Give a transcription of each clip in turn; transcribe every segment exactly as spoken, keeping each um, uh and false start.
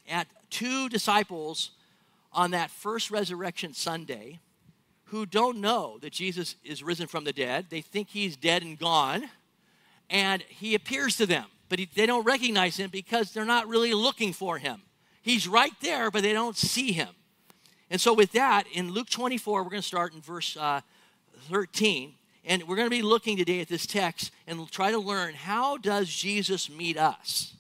at two disciples on that first resurrection Sunday who don't know that Jesus is risen from the dead. They think he's dead and gone, and he appears to them, but he, they don't recognize him because they're not really looking for him. He's right there, but they don't see him. And so with that, in Luke twenty-four, we're going to start in verse uh, thirteen, and we're going to be looking today at this text and try to learn, how does Jesus meet us?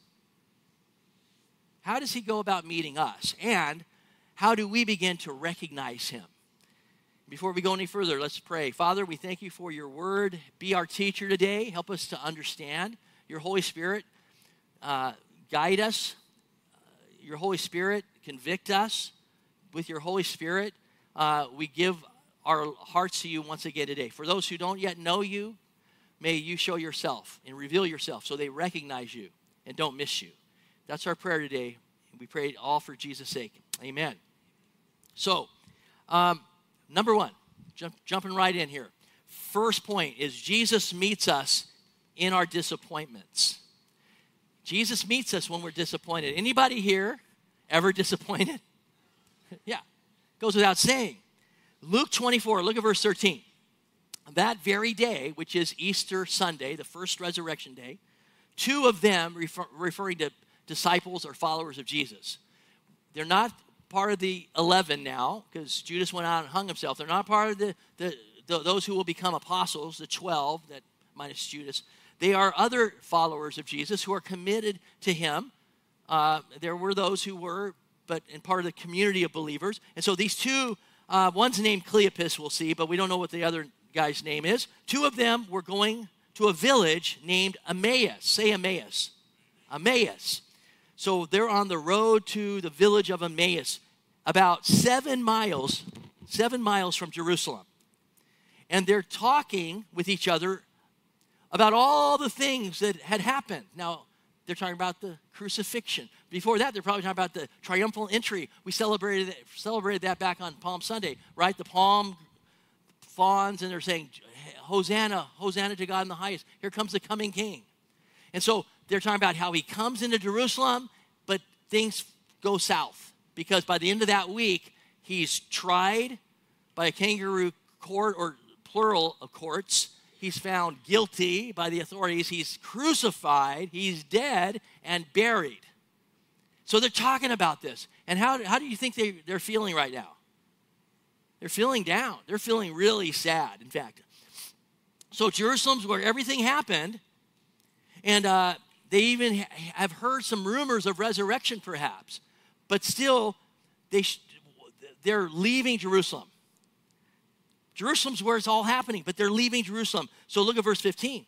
How does he go about meeting us? And how do we begin to recognize him? Before we go any further, let's pray. Father, we thank you for your word. Be our teacher today. Help us to understand. Your Holy Spirit, uh, guide us. Uh, your Holy Spirit, convict us. With your Holy Spirit, uh, we give our hearts to you once again today. For those who don't yet know you, may you show yourself and reveal yourself so they recognize you and don't miss you. That's our prayer today. We pray it all for Jesus' sake. Amen. So, um, number one, jump, jumping right in here. First point is Jesus meets us in our disappointments. Jesus meets us when we're disappointed. Anybody here ever disappointed? Yeah, goes without saying. Luke twenty-four, look at verse thirteen. That very day, which is Easter Sunday, the first resurrection day, two of them, refer, referring to disciples or followers of Jesus. They're not part of the eleven now, because Judas went out and hung himself. They're not part of the, the, the those who will become apostles, the twelve, that minus Judas. They are other followers of Jesus who are committed to him. Uh, there were those who were, but in part of the community of believers. And so these two, uh, one's named Cleopas, we'll see, but we don't know what the other guy's name is. Two of them were going to a village named Emmaus. Say Emmaus. Emmaus. So they're on the road to the village of Emmaus, about seven miles, seven miles from Jerusalem. And they're talking with each other about all the things that had happened. Now, they're talking about the crucifixion. Before that, they're probably talking about the triumphal entry. We celebrated celebrated that back on Palm Sunday, right? The palm fawns, and they're saying, Hosanna, Hosanna to God in the highest. Here comes the coming King. And so they're talking about how he comes into Jerusalem, but things go south. Because by the end of that week, he's tried by a kangaroo court, or plural of courts. He's found guilty by the authorities. He's crucified, he's dead, and buried. So they're talking about this. And how, how do you think they, they're feeling right now? They're feeling down. They're feeling really sad, in fact. So Jerusalem's where everything happened. And uh, they even ha- have heard some rumors of resurrection, perhaps. But still, they sh- they're leaving Jerusalem. Jerusalem's where it's all happening, but they're leaving Jerusalem. So look at verse fifteen.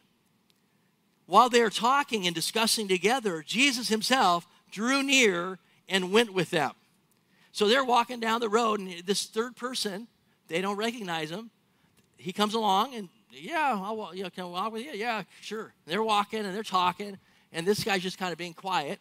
While they are talking and discussing together, Jesus himself drew near and went with them. So they're walking down the road, and this third person, they don't recognize him. He comes along, and yeah, I'll, you know, can I walk with you? Yeah, sure. They're walking, and they're talking, and this guy's just kind of being quiet.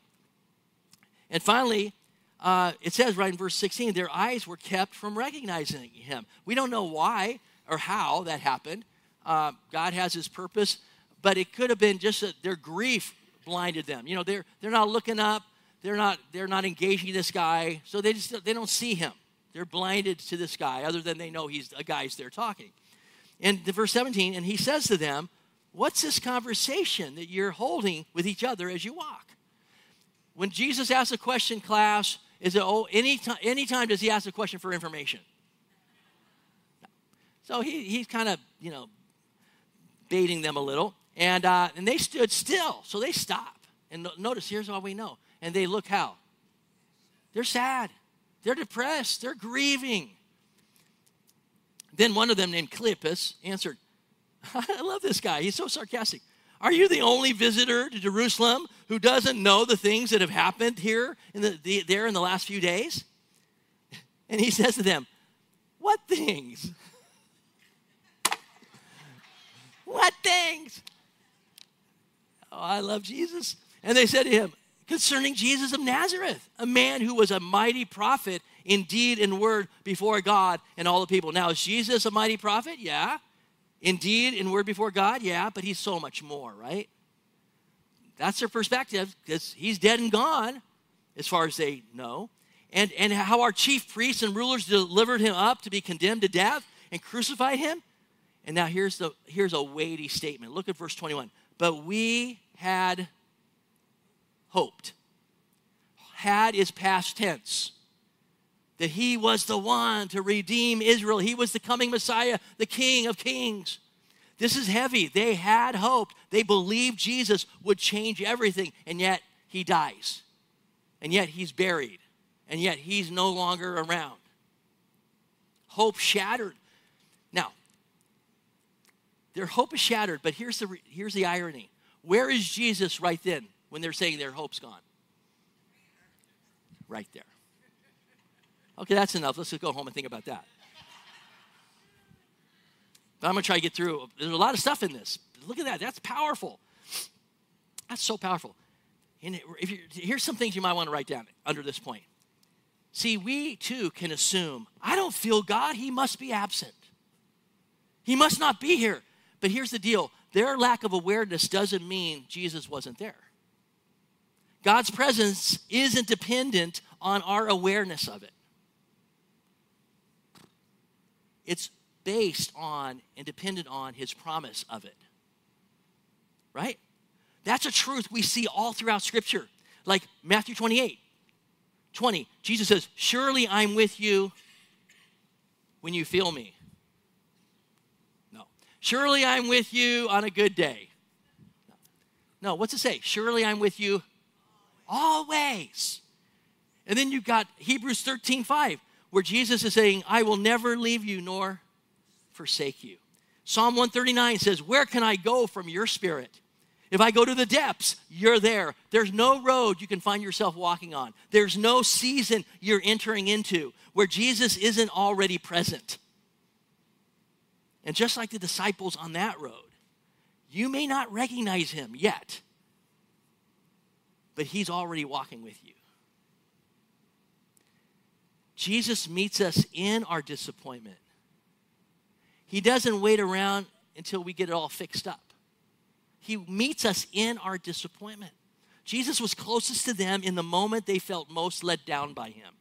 And finally, Uh, it says right in verse sixteen, their eyes were kept from recognizing him. We don't know why or how that happened. Uh, God has his purpose, but it could have been just that their grief blinded them. You know, they're they're not looking up, they're not they're not engaging this guy, so they just they don't see him. They're blinded to this guy, other than they know he's a guy's there talking. And the verse seventeen, and he says to them, "What's this conversation that you're holding with each other as you walk?" When Jesus asks a question, class, is it, oh, anytime, anytime does he ask a question for information? No. So he, he's kind of, you know, baiting them a little. And, uh, and they stood still, so they stop. And no, notice, here's all we know. And they look how? They're sad. They're depressed. They're grieving. Then one of them, named Cleopas, answered, I love this guy. He's so sarcastic. Are you the only visitor to Jerusalem who doesn't know the things that have happened here in the, the there in the last few days? And he says to them, what things? What things? Oh, I love Jesus. And they said to him, concerning Jesus of Nazareth, a man who was a mighty prophet in deed and word before God and all the people. Now, is Jesus a mighty prophet? Yeah. Indeed, in word before God, yeah, but he's so much more, right? That's their perspective, because he's dead and gone. as far as they know, and, and how our chief priests and rulers delivered him up to be condemned to death and crucified him. And now here's, the, here's a weighty statement. Look at verse twenty-one. But we had hoped. Had is past tense. That he was the one to redeem Israel. He was the coming Messiah, the King of Kings. This is heavy. They had hoped. They believed Jesus would change everything, and yet he dies. And yet he's buried. And yet he's no longer around. Hope shattered. Now, their hope is shattered, but here's the, here's the irony. Where is Jesus right then when they're saying their hope's gone? Right there. Okay, that's enough. Let's just go home and think about that. But I'm going to try to get through. There's a lot of stuff in this. Look at that. That's powerful. That's so powerful. And if you, here's some things you might want to write down under this point. See, we too can assume, I don't feel God. He must be absent. He must not be here. But here's the deal. Their lack of awareness doesn't mean Jesus wasn't there. God's presence isn't dependent on our awareness of it. It's based on and dependent on his promise of it. Right? That's a truth we see all throughout Scripture. Like Matthew twenty-eight, twenty, Jesus says, surely I'm with you when you feel me. No. Surely I'm with you on a good day. No, what's it say? Surely I'm with you always. And then you've got Hebrews thirteen five, where Jesus is saying, I will never leave you nor forsake you. Psalm one thirty-nine says, where can I go from your spirit? If I go to the depths, you're there. There's no road you can find yourself walking on. There's no season you're entering into where Jesus isn't already present. And just like the disciples on that road, you may not recognize him yet, but he's already walking with you. Jesus meets us in our disappointment. He doesn't wait around until we get it all fixed up. He meets us in our disappointment. Jesus was closest to them in the moment they felt most let down by him.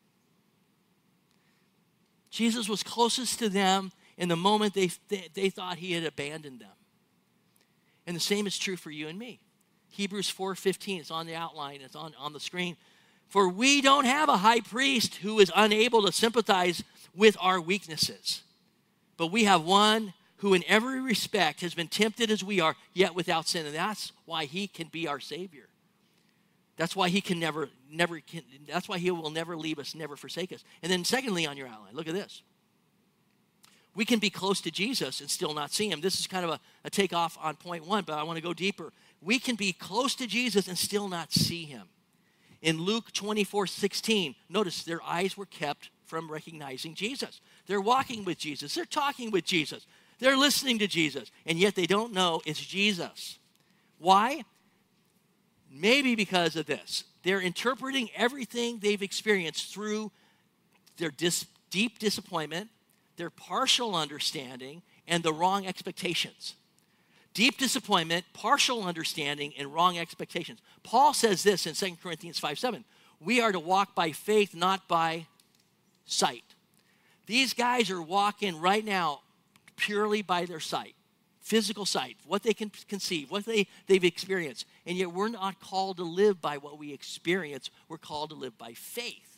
Jesus was closest to them in the moment they, they, they thought he had abandoned them. And the same is true for you and me. Hebrews four fifteen, it's on the outline, it's on, on the screen. For we don't have a high priest who is unable to sympathize with our weaknesses, but we have one who in every respect has been tempted as we are, yet without sin. And that's why he can be our Savior. That's why he can never, never, can, that's why he will never leave us, never forsake us. And then secondly on your outline, look at this. We can be close to Jesus and still not see him. This is kind of a, a takeoff on point one, but I want to go deeper. We can be close to Jesus and still not see him. In Luke twenty-four sixteen, notice their eyes were kept from recognizing Jesus. They're walking with Jesus. They're talking with Jesus. They're listening to Jesus, and yet they don't know it's Jesus. Why? Maybe because of this. They're interpreting everything they've experienced through their dis- deep disappointment, their partial understanding, and the wrong expectations. Deep disappointment, partial understanding, and wrong expectations. Paul says this in Second Corinthians five seven. We are to walk by faith, not by sight. These guys are walking right now purely by their sight, physical sight, what they can conceive, what they, they've experienced. And yet we're not called to live by what we experience. We're called to live by faith.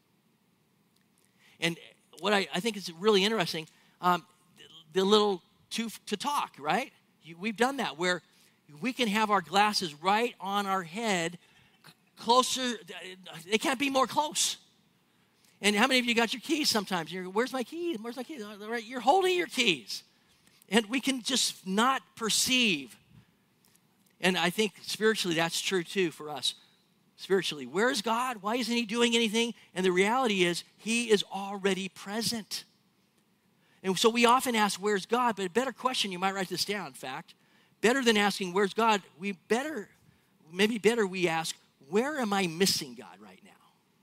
And what I, I think is really interesting, um, the little to, to talk, right? You, we've done that where we can have our glasses right on our head, closer. They can't be more close. And how many of you got your keys sometimes? You're, where's my keys? Where's my keys? Right, you're holding your keys. And we can just not perceive. And I think spiritually that's true too for us. Spiritually, where is God? Why isn't he doing anything? And the reality is he is already present. And so we often ask, where's God? But a better question, you might write this down, in fact. Better than asking, where's God? We better, maybe better we ask, where am I missing God right now?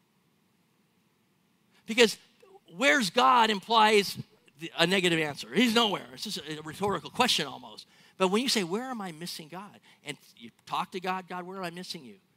Because where's God implies a negative answer. He's nowhere. It's just a rhetorical question almost. But when you say, where am I missing God? And you talk to God, God, where am I missing you?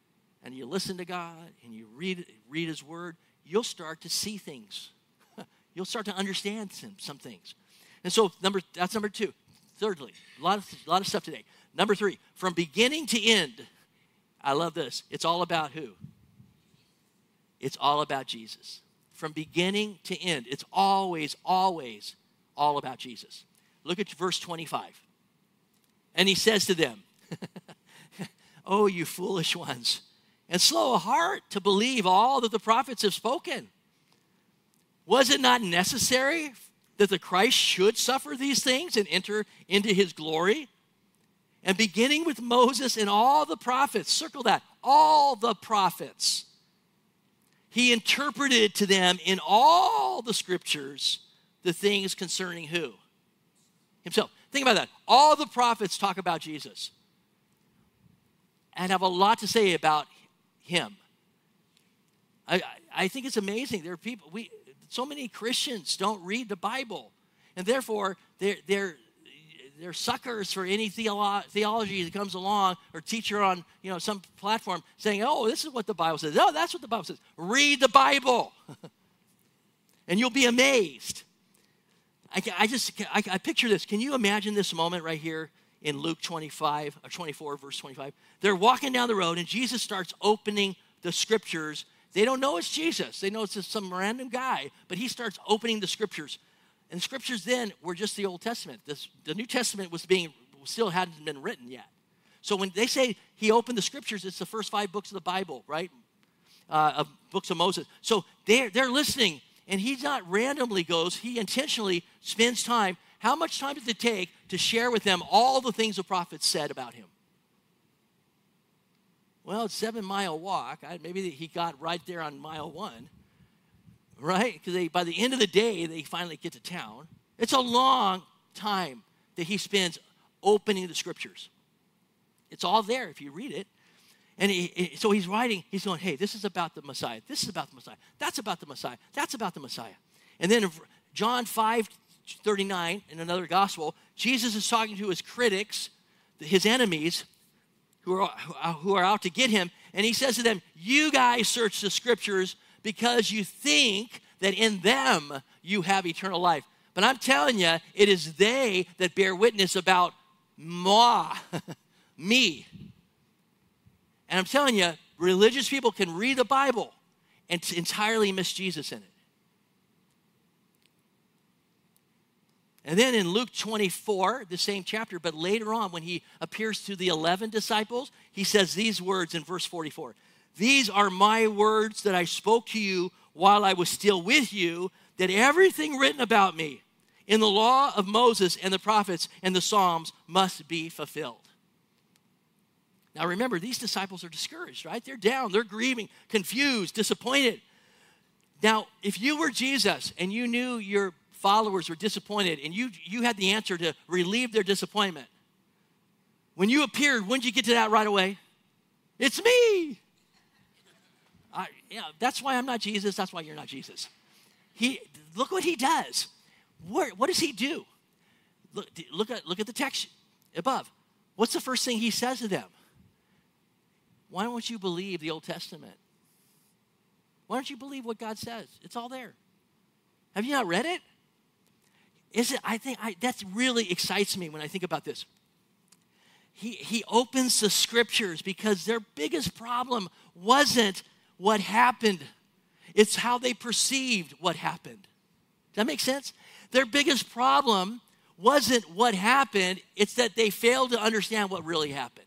and you listen to God and you read, read his word, you'll start to see things. You'll start to understand some, some things. And so number that's number two. Thirdly, a lot of, a lot of stuff today. Number three, from beginning to end, I love this. It's all about who? It's all about Jesus. From beginning to end, it's always, always all about Jesus. Look at verse twenty-five. And he says to them, oh, you foolish ones, and slow of heart to believe all that the prophets have spoken. Was it not necessary that the Christ should suffer these things and enter into his glory? And beginning with Moses and all the prophets, circle that, all the prophets, he interpreted to them in all the scriptures the things concerning who? Himself. Think about that. All the prophets talk about Jesus and have a lot to say about him. I, I think it's amazing. There are people, we, so many Christians don't read the Bible, and therefore they're, they're, they're suckers for any theolo- theology that comes along or teacher on you know some platform saying, oh, this is what the Bible says. Oh, that's what the Bible says. Read the Bible, and you'll be amazed. I, I just, I, I picture this. Can you imagine this moment right here in Luke twenty-five, or twenty-four, verse twenty-five? They're walking down the road, and Jesus starts opening the scriptures. They don't know it's Jesus. They know it's just some random guy, but he starts opening the scriptures. And the scriptures then were just the Old Testament. This, the New Testament was being, still hadn't been written yet. So when they say he opened the scriptures, it's the first five books of the Bible, right? Uh, of books of Moses. So they're, they're listening, and he not randomly goes, he intentionally spends time. How much time does it take to share with them all the things the prophets said about him? Well, it's a seven-mile walk. I, maybe he got right there on mile one, right? Because by the end of the day, they finally get to town. It's a long time that he spends opening the scriptures. It's all there if you read it. And he, he, so he's writing, he's going, hey, this is about the Messiah. This is about the Messiah. That's about the Messiah. That's about the Messiah. And then John five thirty-nine, in another gospel, Jesus is talking to his critics, his enemies, who are, who are out to get him. And he says to them, you guys search the scriptures because you think that in them you have eternal life. But I'm telling you, it is they that bear witness about moi, me. And I'm telling you, religious people can read the Bible and entirely miss Jesus in it. And then in Luke twenty-four, the same chapter, but later on when he appears to the eleven disciples, he says these words in verse forty-four. These are my words that I spoke to you while I was still with you, that everything written about me in the law of Moses and the prophets and the Psalms must be fulfilled. Now remember, these disciples are discouraged, right? They're down, they're grieving, confused, disappointed. Now, if you were Jesus and you knew your followers were disappointed and you, you had the answer to relieve their disappointment, when you appeared, wouldn't you get to that right away? It's me. I, yeah, that's why I'm not Jesus. That's why you're not Jesus. He, look what he does. What, what does he do? Look, look, at, look at the text above. What's the first thing he says to them? Why don't you believe the Old Testament? Why don't you believe what God says? It's all there. Have you not read it? Is it? I think I, that really excites me when I think about this. He, he opens the scriptures because their biggest problem wasn't what happened. It's how they perceived what happened. Does that make sense? Their biggest problem wasn't what happened. It's that they failed to understand what really happened.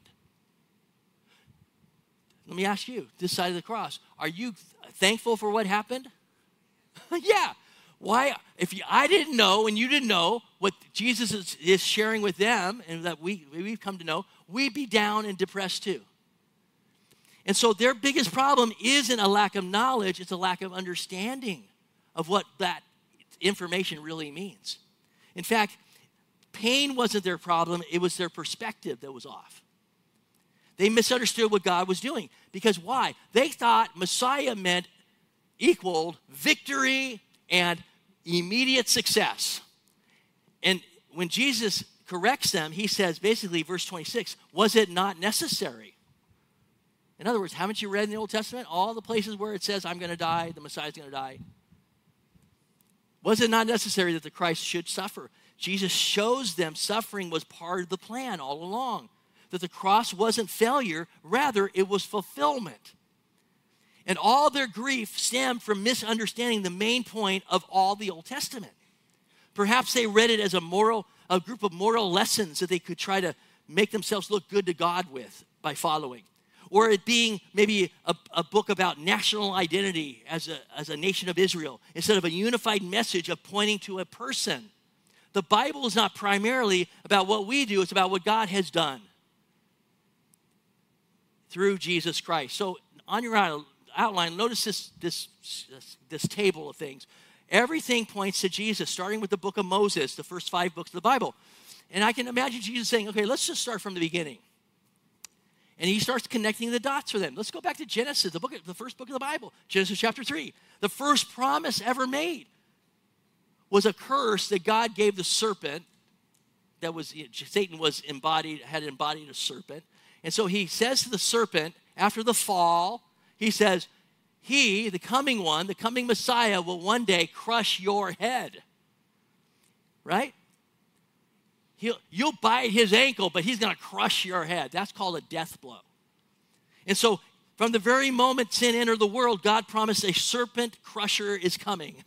Let me ask you, this side of the cross, are you thankful for what happened? Yeah. Why? If you, I didn't know and you didn't know what Jesus is, is sharing with them and that we, we've come to know, we'd be down and depressed too. And so their biggest problem isn't a lack of knowledge, it's a lack of understanding of what that information really means. In fact, pain wasn't their problem, it was their perspective that was off. They misunderstood what God was doing. Because why? They thought Messiah meant equaled victory and immediate success. And when Jesus corrects them, he says basically, verse twenty-six, was it not necessary? In other words, haven't you read in the Old Testament all the places where it says, I'm going to die, the Messiah's going to die? Was it not necessary that the Christ should suffer? Jesus shows them suffering was part of the plan all along, that the cross wasn't failure, rather it was fulfillment. And all their grief stemmed from misunderstanding the main point of all the Old Testament. Perhaps they read it as a moral, a group of moral lessons that they could try to make themselves look good to God with by following. Or it being maybe a, a book about national identity as a, as a nation of Israel, instead of a unified message of pointing to a person. The Bible is not primarily about what we do, it's about what God has done through Jesus Christ. So on your outline, notice this, this, this, this table of things. Everything points to Jesus, starting with the book of Moses, the first five books of the Bible. And I can imagine Jesus saying, okay, let's just start from the beginning. And he starts connecting the dots for them. Let's go back to Genesis, the book, the first book of the Bible, Genesis chapter three. The first promise ever made was a curse that God gave the serpent. That was, Satan was embodied, had embodied a serpent. And so he says to the serpent, after the fall, he says, he, the coming one, the coming Messiah, will one day crush your head. Right? He'll, you'll bite his ankle, but he's going to crush your head. That's called a death blow. And so from the very moment sin entered the world, God promised a serpent crusher is coming.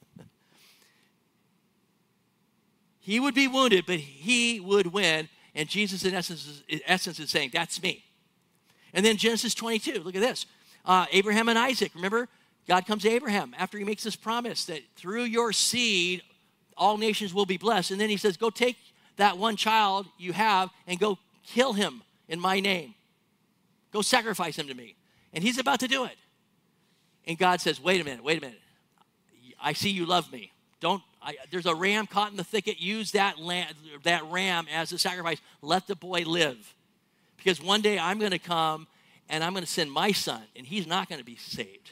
He would be wounded, but he would win. And Jesus, in essence, in essence, is saying, that's me. And then Genesis twenty-two, look at this. Uh, Abraham and Isaac, remember? God comes to Abraham after he makes this promise that through your seed, all nations will be blessed. And then he says, go take that one child you have and go kill him in my name. Go sacrifice him to me. And he's about to do it. And God says, wait a minute, wait a minute. I see you love me. Don't, I, there's a ram caught in the thicket. Use that, lamb, that ram as a sacrifice. Let the boy live. Because one day I'm going to come and I'm going to send my son, and he's not going to be saved.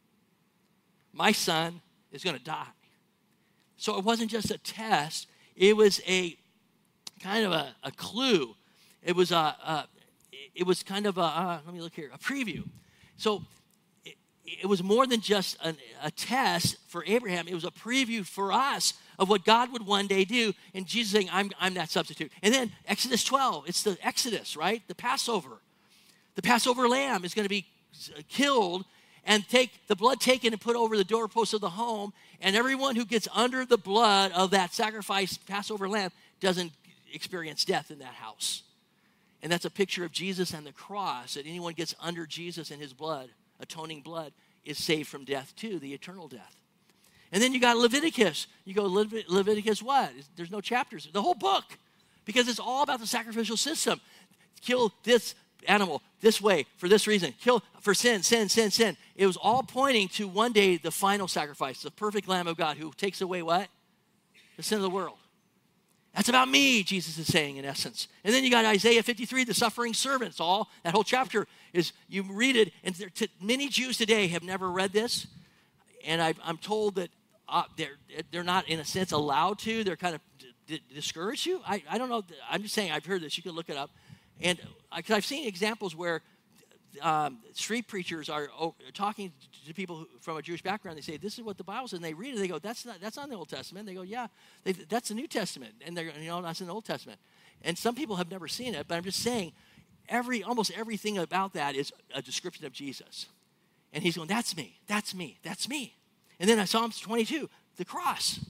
My son is going to die. So it wasn't just a test. It was a kind of a, a clue. It was a, a it was kind of a, uh, let me look here, a preview. So it, it was more than just an, a test for Abraham. It was a preview for us of what God would one day do. And Jesus saying, I'm, I'm that substitute. And then Exodus twelve, it's the Exodus, right? The Passover. The Passover lamb is going to be killed and take the blood taken and put over the doorpost of the home. And everyone who gets under the blood of that sacrificed Passover lamb doesn't experience death in that house. And that's a picture of Jesus and the cross, that anyone gets under Jesus and his blood, atoning blood, is saved from death too, the eternal death. And then you got Leviticus. You go, Levit- Leviticus what? There's no chapters. The whole book. Because it's all about the sacrificial system. Kill this animal this way for this reason. Kill for sin, sin, sin, sin. It was all pointing to one day the final sacrifice, the perfect Lamb of God who takes away what? The sin of the world. That's about me, Jesus is saying in essence. And then you got Isaiah fifty-three, the suffering servants. All that whole chapter is, you read it, and t- many Jews today have never read this. And I've, I'm told that uh, they're they're not, in a sense, allowed to. They're kind of d- d- discouraged you. I, I don't know. I'm just saying, I've heard this. You can look it up. And because I've seen examples where um, street preachers are oh, talking to people who, from a Jewish background. They say, this is what the Bible says. And they read it. They go, that's not that's not in the Old Testament. They go, yeah, they, that's the New Testament. And they're, you know, that's in the Old Testament. And some people have never seen it. But I'm just saying, every almost everything about that is a description of Jesus. And he's going, that's me. That's me. That's me. And then Psalms twenty-two, the cross.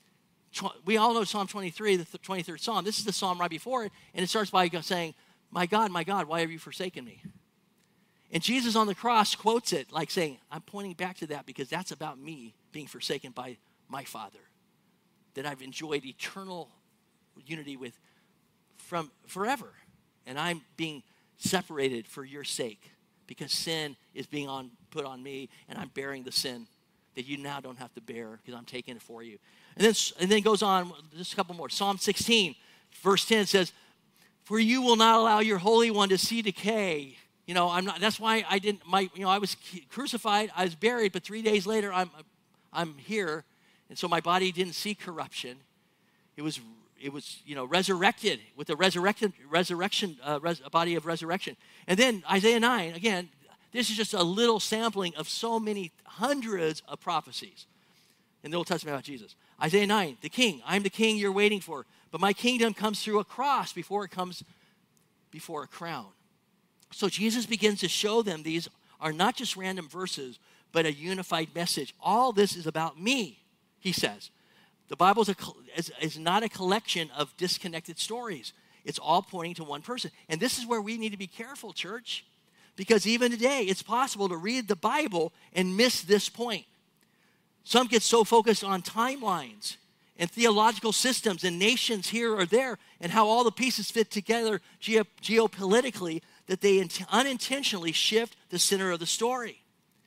We all know Psalm twenty-three, the twenty-third Psalm. This is the Psalm right before it. And it starts by saying, my God, my God, why have you forsaken me? And Jesus on the cross quotes it like saying, I'm pointing back to that because that's about me being forsaken by my Father, that I've enjoyed eternal unity with from forever. And I'm being separated for your sake because sin is being on, put on me, and I'm bearing the sin that you now don't have to bear because I'm taking it for you. And then, and then it goes on, just a couple more. Psalm sixteen, verse ten says, for you will not allow your Holy One to see decay. You know, I'm not, that's why I didn't, my, you know, I was crucified, I was buried, but three days later, I'm, I'm here. And so my body didn't see corruption. It was, it was, you know, resurrected with a resurrection, resurrection, uh, res, a body of resurrection. And then Isaiah nine, again, this is just a little sampling of so many hundreds of prophecies in the Old Testament about Jesus. Isaiah nine, the king. I'm the king you're waiting for. But my kingdom comes through a cross before it comes before a crown. So Jesus begins to show them these are not just random verses, but a unified message. All this is about me, he says. The Bible is, a, is, is not a collection of disconnected stories. It's all pointing to one person. And this is where we need to be careful, church, because even today, it's possible to read the Bible and miss this point. Some get so focused on timelines and theological systems and nations here or there and how all the pieces fit together geo- geopolitically that they in- unintentionally shift the center of the story.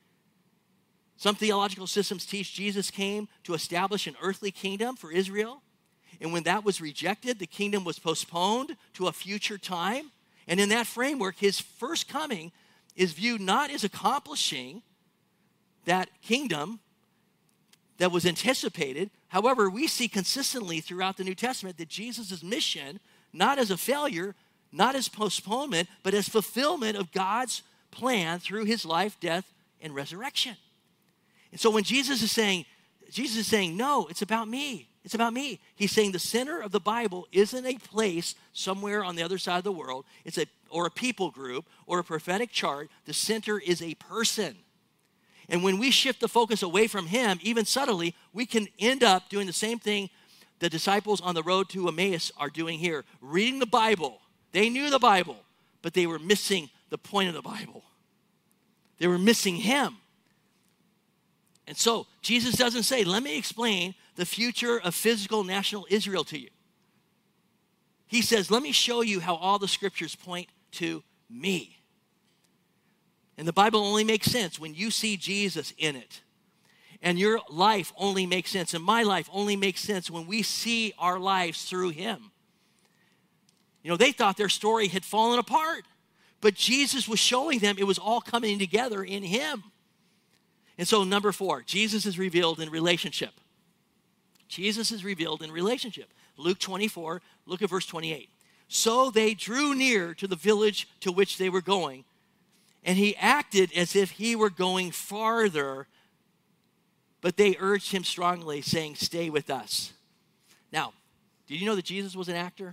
Some theological systems teach Jesus came to establish an earthly kingdom for Israel. And when that was rejected, the kingdom was postponed to a future time. And in that framework, his first coming is viewed not as accomplishing that kingdom that was anticipated. However, we see consistently throughout the New Testament that Jesus' mission, not as a failure, not as postponement, but as fulfillment of God's plan through his life, death, and resurrection. And so when Jesus is saying, Jesus is saying, no, it's about me. It's about me. He's saying the center of the Bible isn't a place somewhere on the other side of the world. It's a or a people group or a prophetic chart. The center is a person. And when we shift the focus away from him, even subtly, we can end up doing the same thing the disciples on the road to Emmaus are doing here. Reading the Bible. They knew the Bible, but they were missing the point of the Bible. They were missing him. And so Jesus doesn't say, let me explain the future of physical national Israel to you. He says, let me show you how all the scriptures point to me. And the Bible only makes sense when you see Jesus in it. And your life only makes sense, and my life only makes sense when we see our lives through him. You know, they thought their story had fallen apart, but Jesus was showing them it was all coming together in him. And so number four, Jesus is revealed in relationship. Jesus is revealed in relationship. Luke twenty-four, look at verse twenty-eight. So they drew near to the village to which they were going, and he acted as if he were going farther, but they urged him strongly, saying, stay with us. Now, did you know that Jesus was an actor?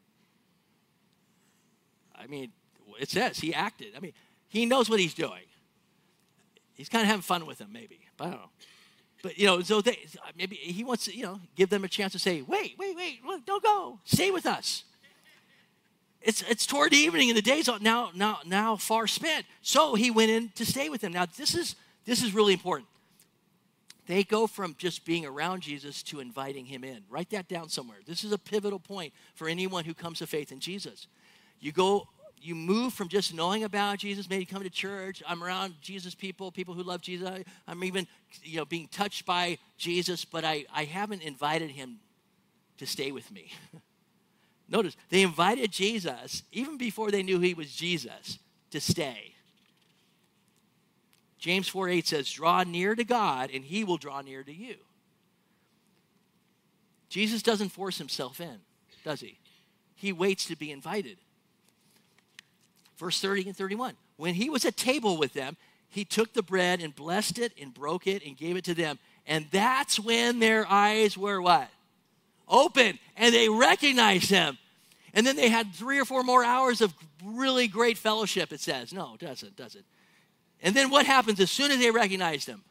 I mean, it says he acted. I mean, he knows what he's doing. He's kind of having fun with them, maybe. But I don't know. But, you know, so they, maybe he wants to, you know, give them a chance to say, wait, wait, wait, look, don't go. Stay with us. It's it's toward evening and the day's now now now far spent. So he went in to stay with them. Now, this is this is really important. They go from just being around Jesus to inviting him in. Write that down somewhere. This is a pivotal point for anyone who comes to faith in Jesus. You go You move from just knowing about Jesus, maybe come to church. I'm around Jesus people, people who love Jesus. I'm even, you know, being touched by Jesus, but I, I haven't invited him to stay with me. Notice, they invited Jesus, even before they knew he was Jesus, to stay. James four eight says, draw near to God, and he will draw near to you. Jesus doesn't force himself in, does he? He waits to be invited. Verse thirty and thirty-one. When he was at table with them, he took the bread and blessed it and broke it and gave it to them. And that's when their eyes were what? Open. And they recognized him. And then they had three or four more hours of really great fellowship, it says. No, it doesn't, does it? And then what happens as soon as they recognized him?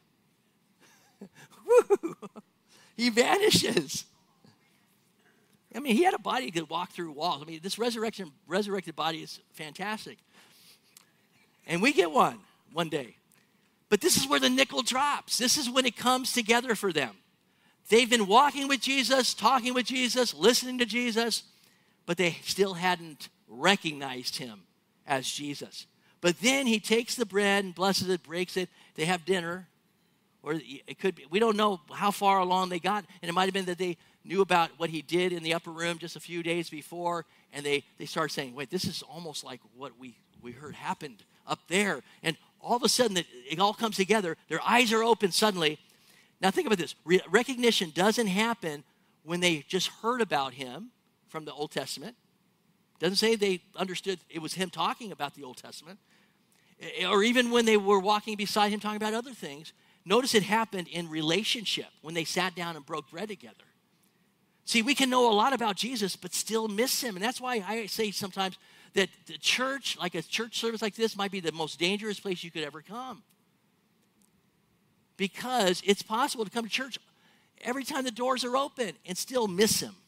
He vanishes. I mean, he had a body that could walk through walls. I mean, this resurrection, resurrected body is fantastic. And we get one, one day. But this is where the nickel drops. This is when it comes together for them. They've been walking with Jesus, talking with Jesus, listening to Jesus, but they still hadn't recognized him as Jesus. But then he takes the bread and blesses it, breaks it. They have dinner. Or it could be, we don't know how far along they got. And it might have been that they knew about what he did in the upper room just a few days before, and they, they started saying, wait, this is almost like what we, we heard happened up there. And all of a sudden, it, it all comes together. Their eyes are open suddenly. Now think about this. Re- recognition doesn't happen when they just heard about him from the Old Testament. Doesn't say they understood it was him talking about the Old Testament. or even when they were walking beside him talking about other things, notice it happened in relationship when they sat down and broke bread together. See, we can know a lot about Jesus, but still miss him. And that's why I say sometimes that the church, like a church service like this, might be the most dangerous place you could ever come. Because it's possible to come to church every time the doors are open and still miss him.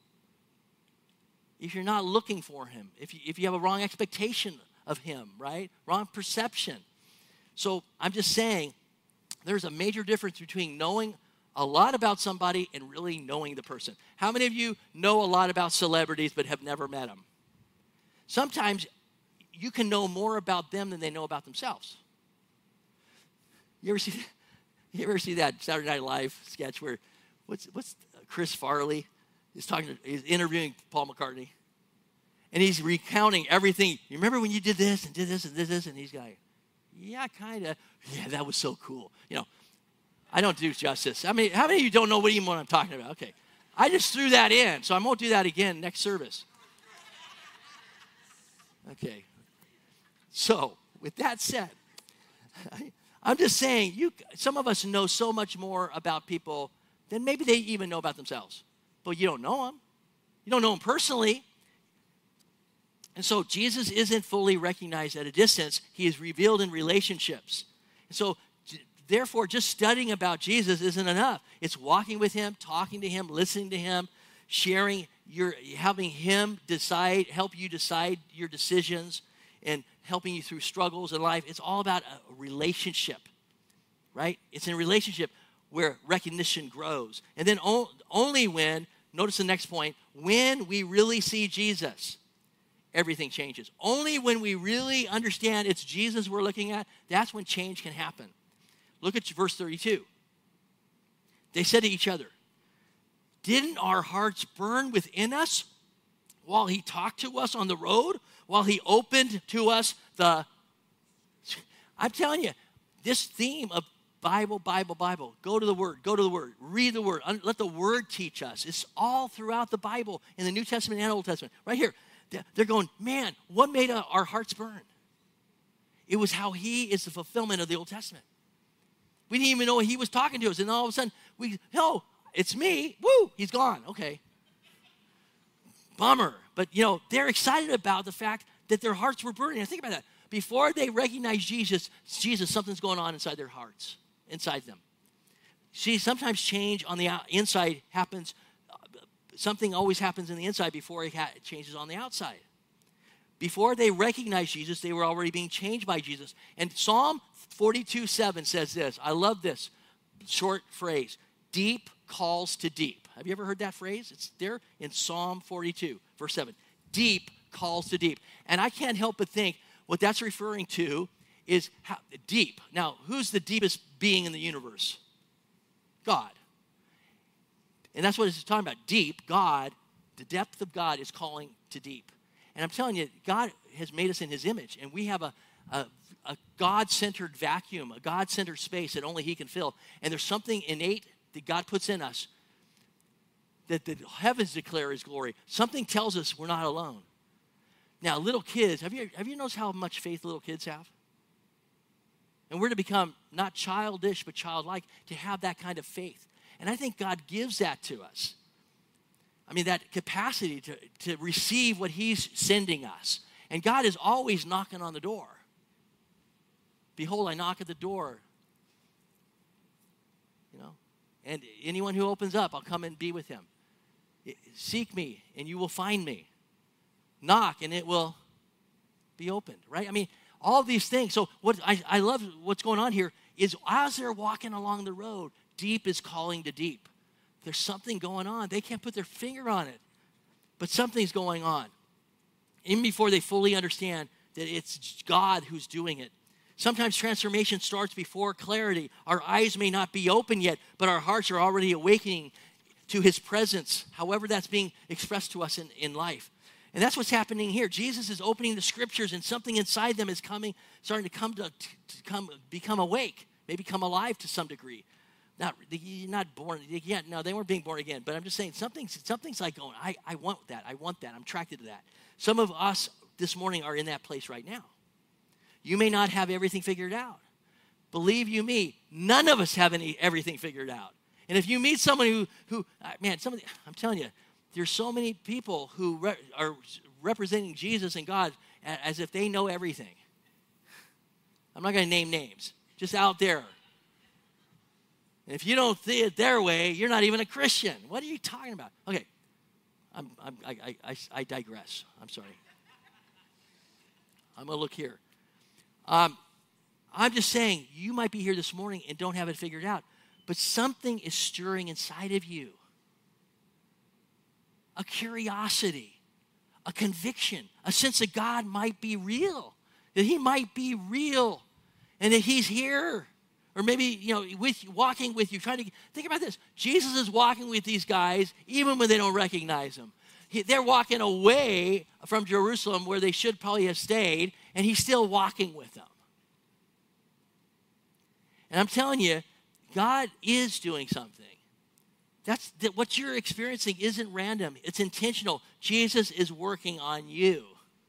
If you're not looking for him, if you, if you have a wrong expectation of him, right? Wrong perception. So I'm just saying there's a major difference between knowing a lot about somebody and really knowing the person. How many of you know a lot about celebrities but have never met them? Sometimes you can know more about them than they know about themselves. You ever see that? You ever see that Saturday Night Live sketch where what's what's Chris Farley is talking to, he's interviewing Paul McCartney, and he's recounting everything. You remember when you did this and did this and did this, and he's like, yeah, kind of. Yeah, that was so cool. You know, I don't do justice. I mean, how many of you don't know what even what I'm talking about? Okay, I just threw that in, so I won't do that again next service. Okay. So with that said, I, I'm just saying, you. Some of us know so much more about people than maybe they even know about themselves. But you don't know them. You don't know them personally. And so Jesus isn't fully recognized at a distance. He is revealed in relationships. And so, therefore, just studying about Jesus isn't enough. It's walking with him, talking to him, listening to him, sharing your, helping him decide, help you decide your decisions, and helping you through struggles in life. It's all about a relationship, right? It's in a relationship where recognition grows. And then o- only when, notice the next point, when we really see Jesus, everything changes. Only when we really understand it's Jesus we're looking at, that's when change can happen. Look at verse thirty-two. They said to each other, didn't our hearts burn within us while he talked to us on the road? While he opened to us the... I'm telling you, this theme of Bible, Bible, Bible, go to the Word, go to the Word, read the Word, let the Word teach us. It's all throughout the Bible, in the New Testament and Old Testament. Right here, they're going, man, what made our hearts burn? It was how he is the fulfillment of the Old Testament. We didn't even know he was talking to us, and all of a sudden, we, oh, it's me, woo, he's gone, okay. Bummer. But, you know, they're excited about the fact that their hearts were burning. And think about that. Before they recognize Jesus, Jesus, something's going on inside their hearts, inside them. See, sometimes change on the inside happens. Something always happens in the inside before it changes on the outside. Before they recognized Jesus, they were already being changed by Jesus. And Psalm forty-two seven says this. I love this short phrase. Deep calls to deep. Have you ever heard that phrase? It's there in Psalm forty-two, verse seven. Deep calls to deep. And I can't help but think what that's referring to is how, deep. Now, who's the deepest being in the universe? God. And that's what it's talking about. Deep, God, the depth of God is calling to deep. And I'm telling you, God has made us in his image. And we have a, a, a God-centered vacuum, a God-centered space that only he can fill. And there's something innate that God puts in us that the heavens declare his glory. Something tells us we're not alone. Now, little kids, have you, have you noticed how much faith little kids have? And we're to become not childish, but childlike, to have that kind of faith. And I think God gives that to us. I mean, that capacity to, to receive what he's sending us. And God is always knocking on the door. Behold, I knock at the door. You know, and anyone who opens up, I'll come and be with him. Seek me, and you will find me. Knock, and it will be opened, right? I mean, all these things. So what I, I love what's going on here is as they're walking along the road, deep is calling to deep. There's something going on. They can't put their finger on it, but something's going on. Even before they fully understand that it's God who's doing it. Sometimes transformation starts before clarity. Our eyes may not be open yet, but our hearts are already awakening to his presence, however that's being expressed to us in, in life. And that's what's happening here. Jesus is opening the scriptures, and something inside them is coming, starting to come to, to come, become awake, maybe come alive to some degree. Not, not born, yeah, no, they weren't being born again, but I'm just saying something's, something's like going, I, I want that, I want that, I'm attracted to that. Some of us this morning are in that place right now. You may not have everything figured out. Believe you me, none of us have any everything figured out. And if you meet someone who, who man, somebody, I'm telling you, there's so many people who re- are representing Jesus and God as if they know everything. I'm not going to name names, just out there. And if you don't see it their way, you're not even a Christian. What are you talking about? Okay, I'm, I'm, I, I, I digress. I'm sorry. I'm going to look here. Um, I'm just saying, you might be here this morning and don't have it figured out, but something is stirring inside of you. A curiosity, a conviction, a sense that God might be real, that he might be real, and that he's here. Or maybe, you know, with walking with you, trying to think about this. Jesus is walking with these guys even when they don't recognize him. He, they're walking away from Jerusalem where they should probably have stayed, and he's still walking with them. And I'm telling you, God is doing something. That's that what you're experiencing isn't random. It's intentional. Jesus is working on you.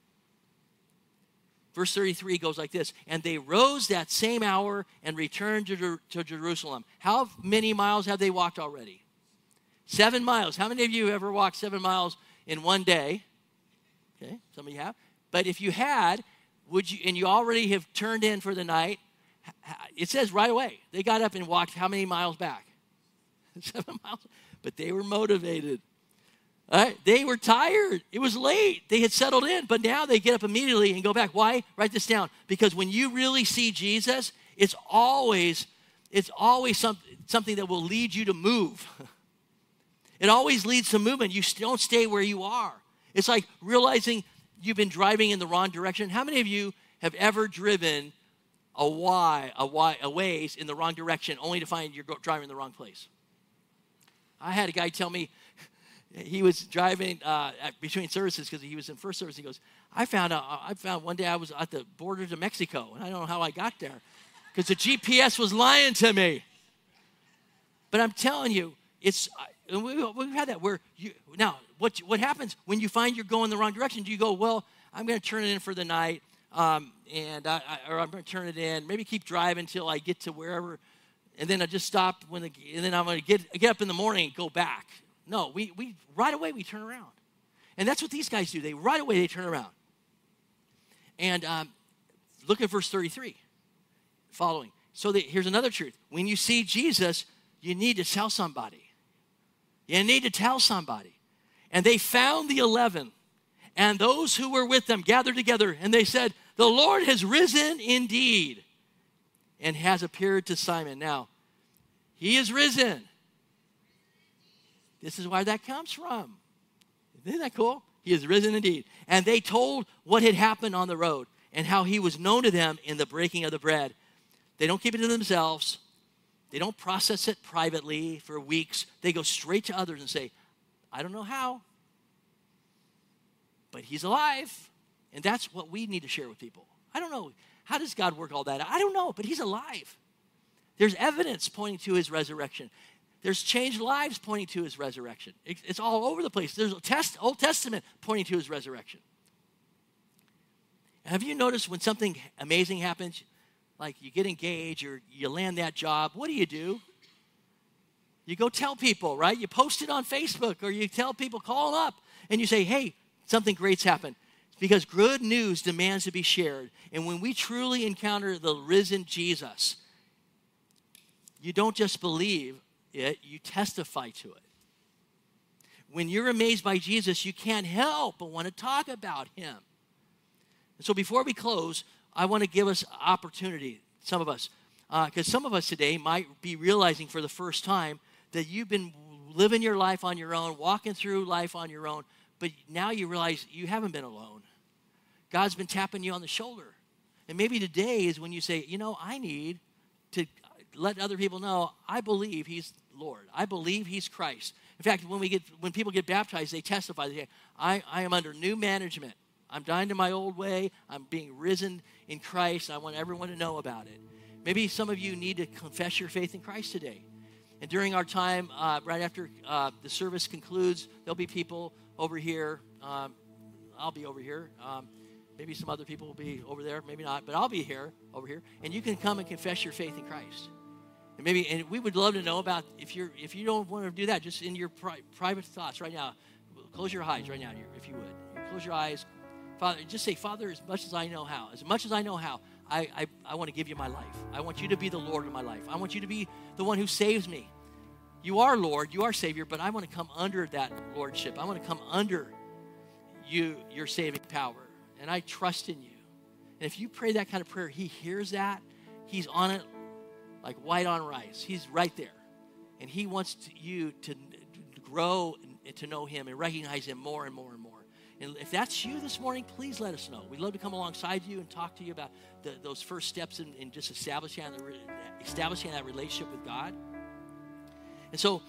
Verse thirty-three goes like this. And they rose that same hour and returned to, to Jerusalem. How many miles have they walked already? Seven miles. How many of you ever walked seven miles in one day? Okay, some of you have. But if you had, would you, and you already have turned in for the night, it says right away, they got up and walked how many miles back? Seven miles. But they were motivated. All right? They were tired. It was late. They had settled in, but now they get up immediately and go back. Why? Write this down. Because when you really see Jesus, it's always, it's always some, something that will lead you to move. It always leads to movement. You don't stay where you are. It's like realizing you've been driving in the wrong direction. How many of you have ever driven a why, a why, a ways in the wrong direction only to find you're driving in the wrong place? I had a guy tell me he was driving uh, between services because he was in first service. He goes, I found out, I found one day I was at the border to Mexico, and I don't know how I got there because the G P S was lying to me. But I'm telling you, it's, and we, we've had that where you, now, what, what happens when you find you're going the wrong direction? Do you go, well, I'm going to turn it in for the night, um, and I, I, or I'm going to turn it in, maybe keep driving until I get to wherever, and then I just stop when the, and then I'm going to get get up in the morning and go back. No, we we right away we turn around, and that's what these guys do. They right away they turn around. And um, look at verse thirty-three, following. So that, here's another truth: when you see Jesus, you need to tell somebody. You need to tell somebody. And they found the eleven, and those who were with them gathered together, and they said, "The Lord has risen indeed, and has appeared to Simon." Now, he is risen. This is where that comes from. Isn't that cool? He is risen indeed. And they told what had happened on the road and how he was known to them in the breaking of the bread. They don't keep it to themselves. They don't process it privately for weeks. They go straight to others and say, I don't know how, but he's alive. And that's what we need to share with people. I don't know. How does God work all that out? I don't know, but he's alive. There's evidence pointing to his resurrection. There's changed lives pointing to his resurrection. It's all over the place. There's a test, Old Testament pointing to his resurrection. And have you noticed when something amazing happens, like you get engaged or you land that job, what do you do? You go tell people, right? You post it on Facebook or you tell people, call them up, and you say, hey, something great's happened. It's because good news demands to be shared. And when we truly encounter the risen Jesus, you don't just believe it, you testify to it. When you're amazed by Jesus, you can't help but want to talk about him. And so before we close, I want to give us opportunity, some of us, because uh, some of us today might be realizing for the first time that you've been living your life on your own, walking through life on your own, but now you realize you haven't been alone. God's been tapping you on the shoulder. And maybe today is when you say, you know, I need to let other people know I believe he's Lord. I believe he's Christ. In fact, when we get when people get baptized, they testify. They say, I, I am under new management. I'm dying to my old way. I'm being risen in Christ. I want everyone to know about it. Maybe some of you need to confess your faith in Christ today. And during our time, uh, right after uh, the service concludes, there'll be people over here. Um, I'll be over here. Um, Maybe some other people will be over there, maybe not, but I'll be here, over here, and you can come and confess your faith in Christ. And maybe, and we would love to know about, if you're, if you don't want to do that, just in your pri- private thoughts right now, close your eyes right now, if you would. Close your eyes. Father, just say, Father, as much as I know how, as much as I know how, I, I, I want to give you my life. I want you to be the Lord of my life. I want you to be the one who saves me. You are Lord, you are Savior, but I want to come under that Lordship. I want to come under you, your saving power. And I trust in you. And if you pray that kind of prayer, he hears that. He's on it like white on rice. He's right there. And he wants to, you to, to grow and to know him and recognize him more and more and more. And if that's you this morning, please let us know. We'd love to come alongside you and talk to you about the, those first steps in, in just establishing, the, establishing that relationship with God. And so,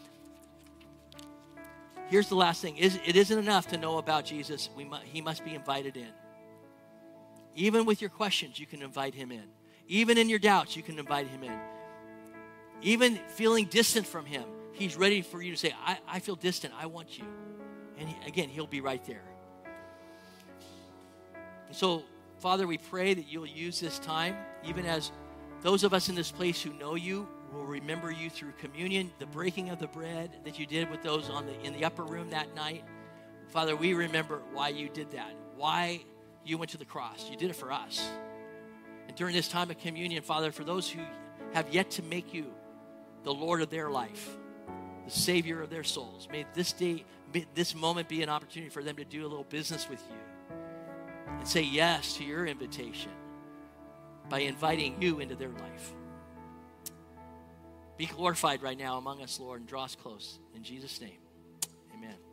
here's the last thing. It isn't enough to know about Jesus. We mu- he must be invited in. Even with your questions, you can invite him in. Even in your doubts, you can invite him in. Even feeling distant from him, he's ready for you to say, I, I feel distant. I want you. And he, again, he'll be right there. And so, Father, we pray that you'll use this time, even as those of us in this place who know you will remember you through communion, the breaking of the bread that you did with those on the in the upper room that night. Father, we remember why you did that, why you went to the cross. You did it for us. And during this time of communion, Father, for those who have yet to make you the Lord of their life, the Savior of their souls, may this day, may this moment be an opportunity for them to do a little business with you and say yes to your invitation by inviting you into their life. Be glorified right now among us, Lord, and draw us close. In Jesus' name, amen.